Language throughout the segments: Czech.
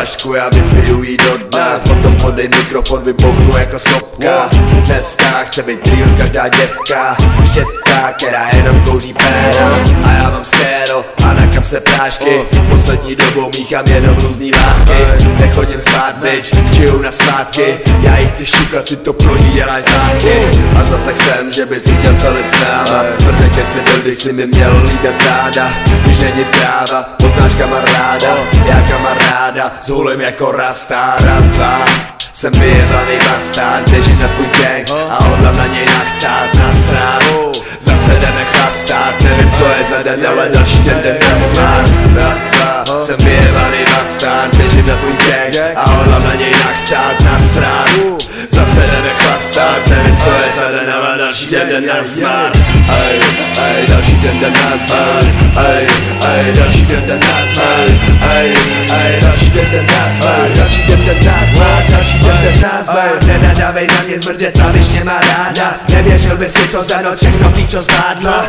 flašku, já vypiju jí do dna. Potom podej mikrofon, vybouchnu jako sopka. Dneska chce být trill každá děvka. Štětka, která jenom kouří péra. A já mám skéro a na kapse prášky. Poslední dobou míchám jenom různý látky. Nechodím spát, bitch, žiju na svátky. Já jí chci šukat, ty to pro ní děláš z lásky. A zaslech jsem, že by si chtěl felit s náma. Zvrdnete si byl, když si mi měl lídat záda. Když není tráva, poznáš kamaráda. Já kamaráda, zhulím jako rasta. Raz, dva, jsem vyjebaný bastard. Běžím na tvůj gang a hodlám na něj nachcát. Nasrát, zase jdeme chlastat. Nevím co je za den, ale další den jdem nasmát. Raz, dva, jsem vyjebaný bastard. Běžím na tvůj gang a hodlám na něj nachcát. Nasrát, zase jdeme chlastat. Nevím co je za den, ale další den jdem nasmát. Ej, ej, další den jdem nasmát. Ej, ej, další den jdem nasmát. Ej, ej, další den jdem nasmát. Další den jdem nasmát. Další den jdem nasmát. Nenadávej na mě, zmrde tráviš mě má ráda. Nevěřil by si co za noc všechno píčo zvládla.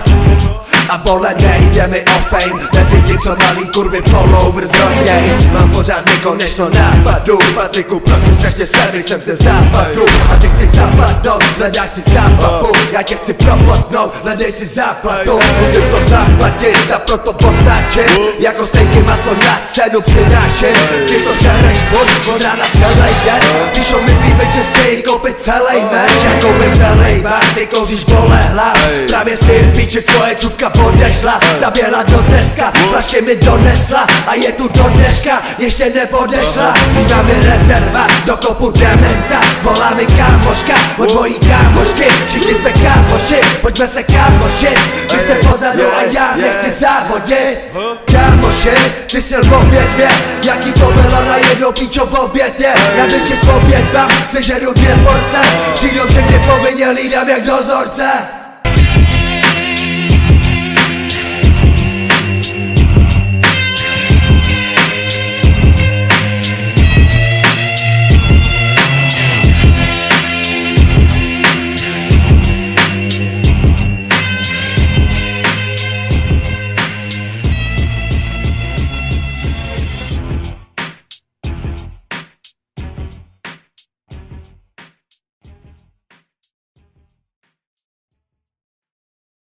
A vole nejde mi o fame. Mezi tím co malý kurvy followers roděj. Mám pořád nekonečno nápadu. Patriku, proč si strašně servik, jsem ze západu. A ty chci zapadnout, hledáš si zábavu. Já tě chci propotnout, hledej si záplatu. Musím to zaplatit a proto potáčím. Jako stejky maso na scénu přináším. Ty to žereš furt, od rána celý den. Píšou mi tvý že chtějí koupit celý merch. Já koupím celý bar, ty kouříš bolehla. Právě si píče tvoje čupka podešla. Zaběhla do deska, flašky mi donesla. A je tu do dneška, ještě nepodešla. Zbývá mi rezerva, do kopu dementa. Volá mi kámoška, od mojí kámošky. Všichni jsme kámoši, pojďme se kámošit. Vy jste pozadu a já nechci závodit. Kámoši, ty jsi v obědvě. Jaký to bylo na jedno píčo v obědě. Já bych si s obědvám, sežeru 2 porce. Přijdou všechny povinně, lídám jak dozorce.